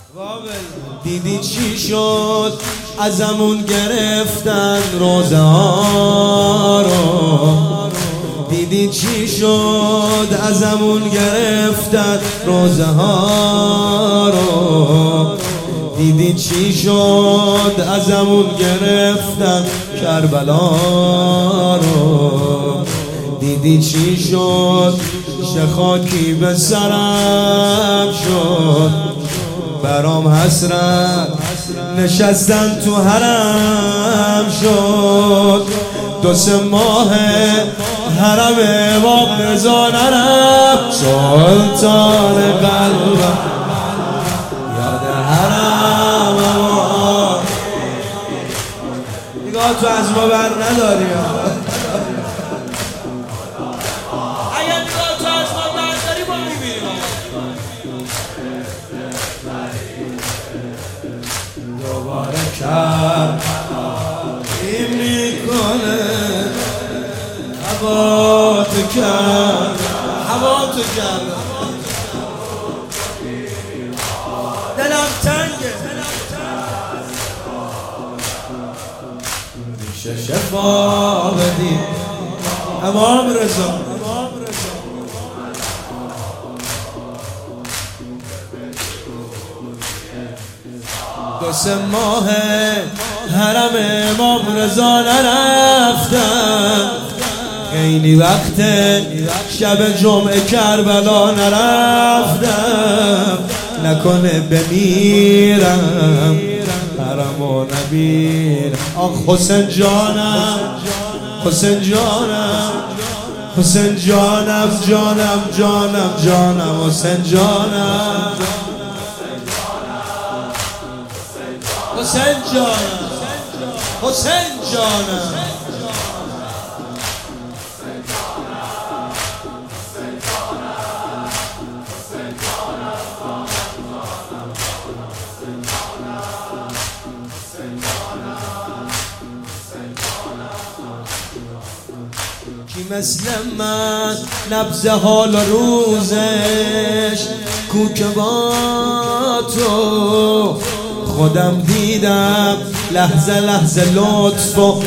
دیدی چی شد ازمون گرفتن روزه ها رو، دیدی چی شد ازمون گرفتن روزه ها رو، دیدی چی شد ازمون گرفتن کربلا رو، دیدی چی شد چه خاکی به سرم شد، برام حسرت نشستن تو حرم شد، 2-3 ماه حرم امام رضا نرم، سلطان قلبم یاد حرم امام. نگاه تو از ما بر نداری اگر نگاه تو از ما بر داری ما میبینیم دوباره کرد این میکنه هوا تو کرد، هوا تو کرد، دلم تنگه میشه شفا بدی امام رضا. 2-3 ماه حرم امام رضا نرفتم، خیلی وقت شب جمعه کربلا نرفتم، نکنه بمیرم حرمو نبیرم. آخ حسین جانم، حسین جانم، حسین جانم، جانم جانم جانم، حسین جانم، حسین جانم، حسین جانم. کی مثل من نبض حال روزش کو که با تو خودم دیدم لحظه لحظه لطف و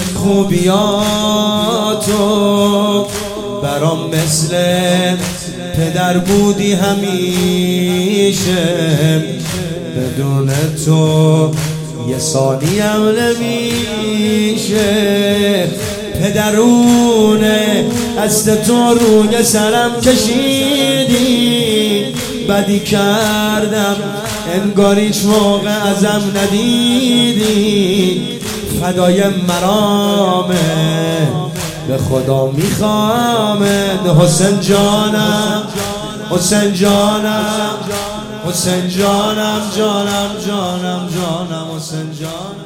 خوبیاتو، برام مثل پدر بودی همیشه، بدون تو یه ثانیم نمیشه، پدرونه دست تو روی سرم کشیدی، بدی کردم انگار هیچ موقع ازم ندیدی، فدای مرامه به خدا میخوامت حسین جانم، حسین جانم، حسین جانم، جانم جانم جانم، حسین جانم.